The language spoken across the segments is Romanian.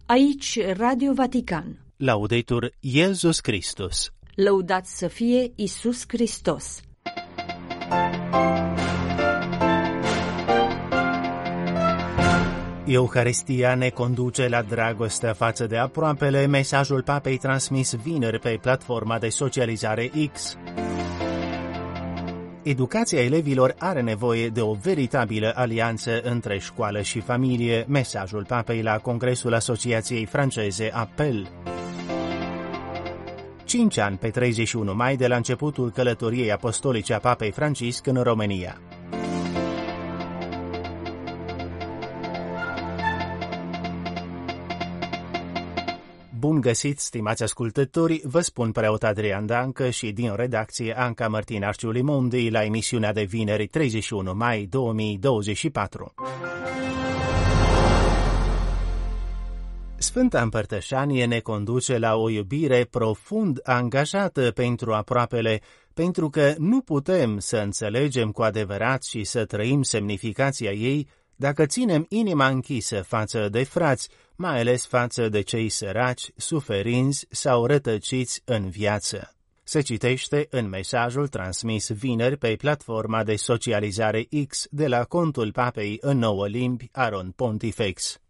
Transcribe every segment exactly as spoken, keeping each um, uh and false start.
Aici Radio Vatican. Laudetur Iesus Christus. Lăudat să fie Iisus Hristos. Euharistia ne conduce la dragostea față de aproapele, mesajul Papei transmis vineri pe platforma de socializare X. Educația elevilor are nevoie de o veritabilă alianță între școală și familie, mesajul Papei la Congresul Asociației Franceze Appel. Cinci ani pe treizeci și unu mai de la începutul călătoriei apostolice a Papei Francisc în România. Bun găsit, stimați ascultători, vă spun preot Adrian Dancă și din redacție Anca Martin Arciulimondi la emisiunea de vineri treizeci și unu mai două mii douăzeci și patru. Sfânta Împărtășanie ne conduce la o iubire profund angajată pentru aproapele, pentru că nu putem să înțelegem cu adevărat și să trăim semnificația ei dacă ținem inima închisă față de frați, mai ales față de cei săraci, suferinți sau rătăciți în viață. Se citește în mesajul transmis vineri pe platforma de socializare X de la contul Papei în nouă limbi, Aron Pontifex.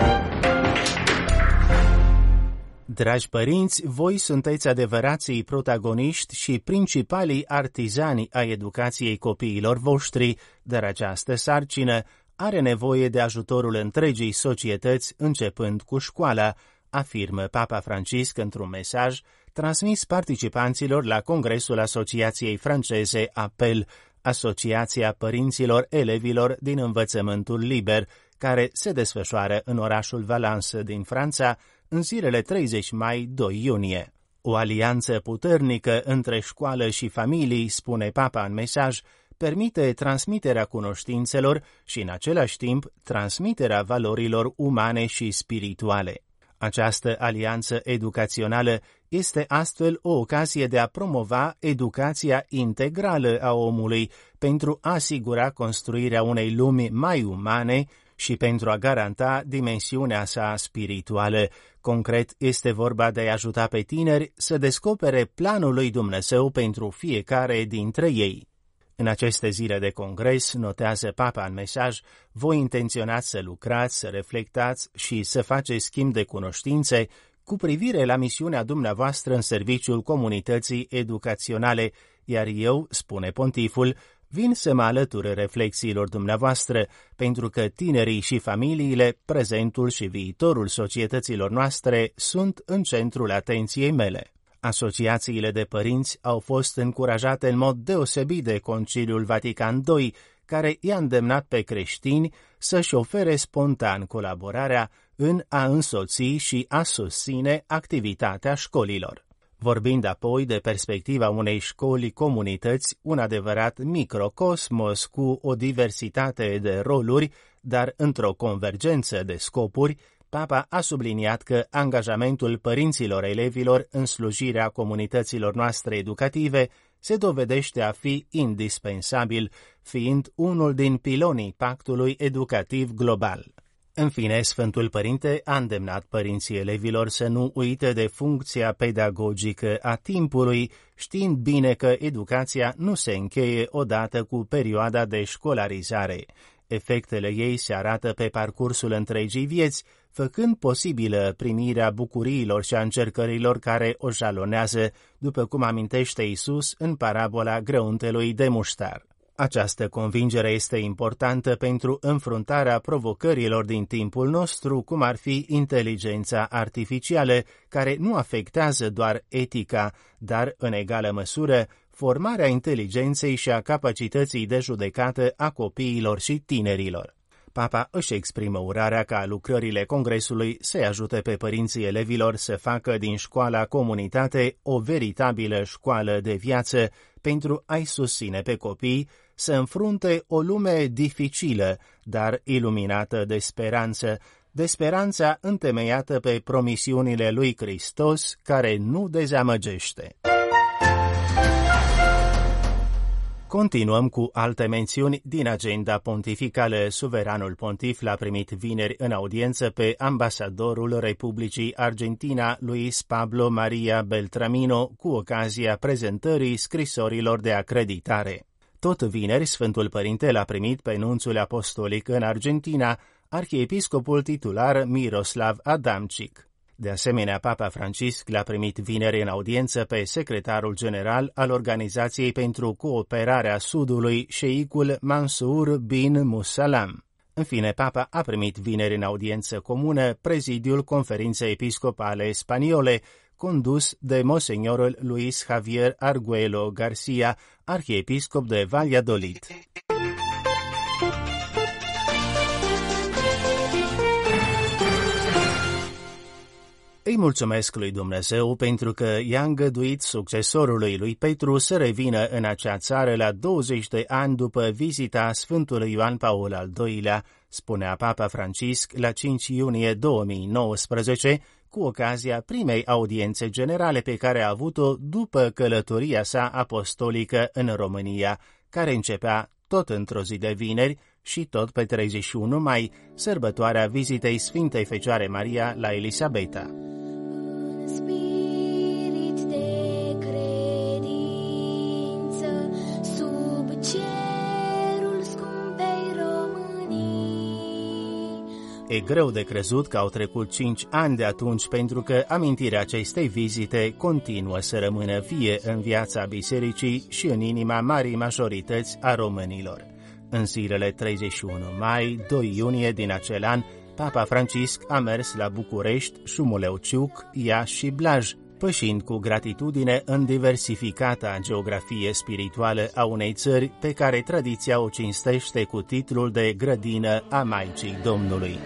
Dragi părinți, voi sunteți adevărații protagoniști și principalii artizani ai educației copiilor voștri, dar această sarcină are nevoie de ajutorul întregii societăți, începând cu școala, afirmă Papa Francisc într-un mesaj transmis participanților la Congresul Asociației Franceze Appel, Asociația Părinților Elevilor din Învățământul Liber, care se desfășoară în orașul Valence din Franța în zilele treizeci mai - doi iunie. O alianță puternică între școală și familii, spune Papa în mesaj, permite transmiterea cunoștințelor și, în același timp, transmiterea valorilor umane și spirituale. Această alianță educațională este astfel o ocazie de a promova educația integrală a omului pentru a asigura construirea unei lumi mai umane și pentru a garanta dimensiunea sa spirituală. Concret, este vorba de a ajuta pe tineri să descopere planul lui Dumnezeu pentru fiecare dintre ei. În aceste zile de congres, notează Papa în mesaj, voi intenționați să lucrați, să reflectați și să faceți schimb de cunoștințe cu privire la misiunea dumneavoastră în serviciul comunității educaționale, iar eu, spune pontiful, vin să mă alătur reflexiilor dumneavoastră, pentru că tinerii și familiile, prezentul și viitorul societăților noastre sunt în centrul atenției mele. Asociațiile de părinți au fost încurajate în mod deosebit de Conciliul Vatican doi, care i-a îndemnat pe creștini să-și ofere spontan colaborarea în a însoți și a susține activitatea școlilor. Vorbind apoi de perspectiva unei școli-comunități, un adevărat microcosmos cu o diversitate de roluri, dar într-o convergență de scopuri, Papa a subliniat că angajamentul părinților elevilor în slujirea comunităților noastre educative se dovedește a fi indispensabil, fiind unul din pilonii pactului educativ global. În fine, Sfântul Părinte a îndemnat părinții elevilor să nu uite de funcția pedagogică a timpului, știind bine că educația nu se încheie odată cu perioada de școlarizare. Efectele ei se arată pe parcursul întregii vieți, făcând posibilă primirea bucuriilor și a încercărilor care o jalonează, după cum amintește Iisus în parabola grăuntelui de muștar. Această convingere este importantă pentru înfruntarea provocărilor din timpul nostru, cum ar fi inteligența artificială, care nu afectează doar etica, dar, în egală măsură, formarea inteligenței și a capacității de judecată a copiilor și tinerilor. Papa își exprimă urarea ca lucrările Congresului să ajute pe părinții elevilor să facă din școala comunitate o veritabilă școală de viață pentru a-i susține pe copii să înfrunte o lume dificilă, dar iluminată de speranță, de speranța întemeiată pe promisiunile lui Hristos, care nu dezamăgește. Continuăm cu alte mențiuni din agenda pontificală. Suveranul pontif l-a primit vineri în audiență pe ambasadorul Republicii Argentina, Luis Pablo Maria Beltramino, cu ocazia prezentării scrisorilor de acreditare. Tot vineri, Sfântul Părinte l-a primit pe nunțul apostolic în Argentina, arhiepiscopul titular Miroslav Adamcic. De asemenea, Papa Francisc l-a primit vineri în audiență pe secretarul general al Organizației pentru Cooperarea Sudului, șeicul Mansur bin Musallam. În fine, Papa a primit vineri în audiență comună prezidiul Conferinței Episcopale Spaniole, condus de Monseñorul Luis Javier Arguello Garcia, arhiepiscop de Valladolid. Îi mulțumesc lui Dumnezeu pentru că i-a îngăduit succesorului lui Petru să revină în acea țară la douăzeci de ani după vizita Sfântului Ioan Paul al doilea, spunea Papa Francisc la cinci iunie două mii nouăsprezece, cu ocazia primei audiențe generale pe care a avut-o după călătoria sa apostolică în România, care începea tot într-o zi de vineri și tot pe treizeci și unu mai, sărbătoarea vizitei Sfintei Fecioare Maria la Elisabeta. E greu de crezut că au trecut cinci ani de atunci, pentru că amintirea acestei vizite continuă să rămână vie în viața bisericii și în inima marii majorități a românilor. În zilele treizeci și unu mai, doi iunie din acel an, Papa Francisc a mers la București, Șumuleu-Ciuc, Iași și Blaj, pășind cu gratitudine în diversificata geografie spirituală a unei țări pe care tradiția o cinstește cu titlul de grădină a Maicii Domnului.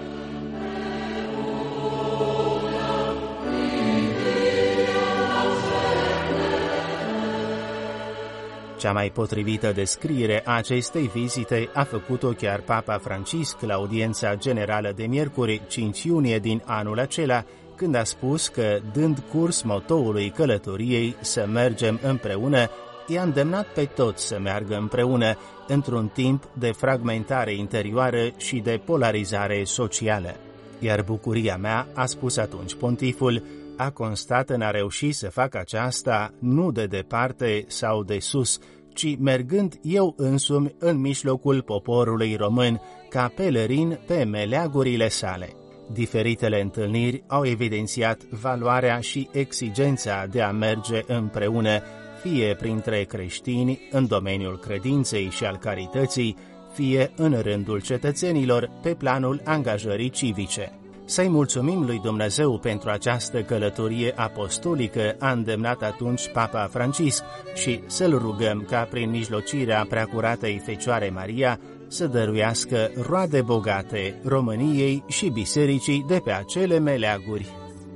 Cea mai potrivită descriere a acestei vizite a făcut-o chiar Papa Francisc la audiența generală de miercuri, cinci iunie din anul acela, când a spus că, dând curs motoului călătoriei să mergem împreună, i-a îndemnat pe toți să meargă împreună într-un timp de fragmentare interioară și de polarizare socială. Iar bucuria mea, a spus atunci pontiful, a constat în a reuși să fac aceasta nu de departe sau de sus, ci mergând eu însumi în mijlocul poporului român, ca pelerin pe meleagurile sale. Diferitele întâlniri au evidențiat valoarea și exigența de a merge împreună, fie printre creștini în domeniul credinței și al carității, fie în rândul cetățenilor pe planul angajării civice. Să-i mulțumim lui Dumnezeu pentru această călătorie apostolică, a îndemnat atunci Papa Francisc, și să-L rugăm ca prin mijlocirea Preacuratei Fecioare Maria să dăruiască roade bogate României și bisericii de pe acele meleaguri.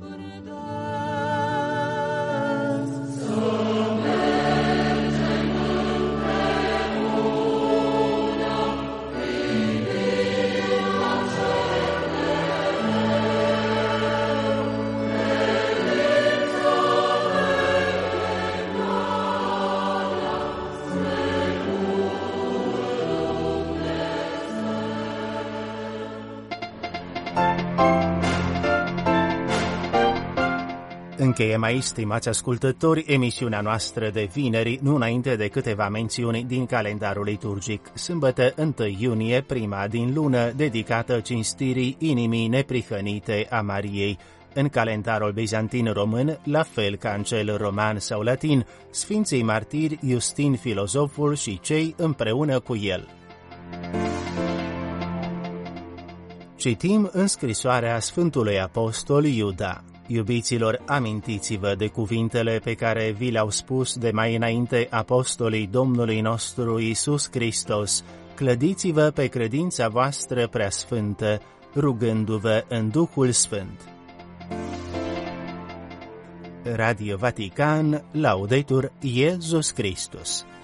Încheiem aici, stimați ascultători, emisiunea noastră de vineri, nu înainte de câteva mențiuni din calendarul liturgic. Sâmbătă, întâi iunie, prima din lună, dedicată cinstirii inimii neprihănite a Mariei. În calendarul bizantin român, la fel ca în cel roman sau latin, Sfinții Martiri Iustin Filozoful și cei împreună cu el. Citim în scrisoarea Sfântului Apostol Iuda. Iubiților, amintiți-vă de cuvintele pe care vi le-au spus de mai înainte apostolii Domnului nostru Iisus Hristos. Clădiți-vă pe credința voastră preasfântă, rugându-vă în Duhul Sfânt. Radio Vatican, Laudetur Iesus Christus.